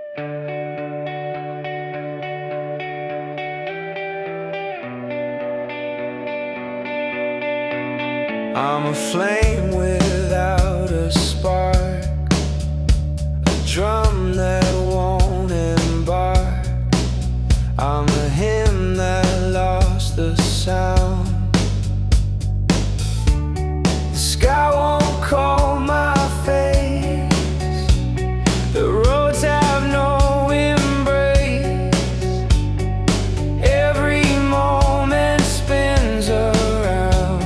I'm a flame without a spark, a drum that won't embark. I'm a hymn that lost the sound. The sky won't call my face, the roads have no embrace. Every moment spins around.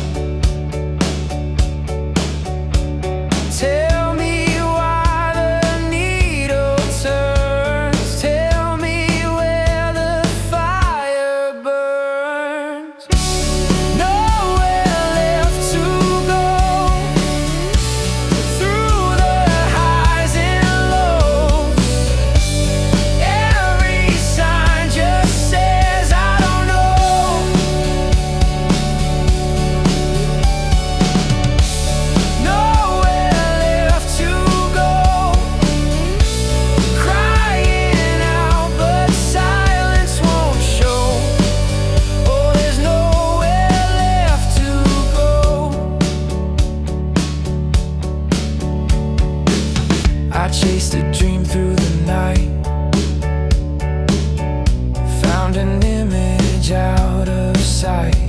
Tell me why the needle turns, tell me where the fire burns. Nowhere left to go, through the highs and lows. Every sign just says I don't know. Nowhere left to go, crying out but silence won't show. Oh, there's nowhere left to go. I chased a dream through the night, found an image out of sight.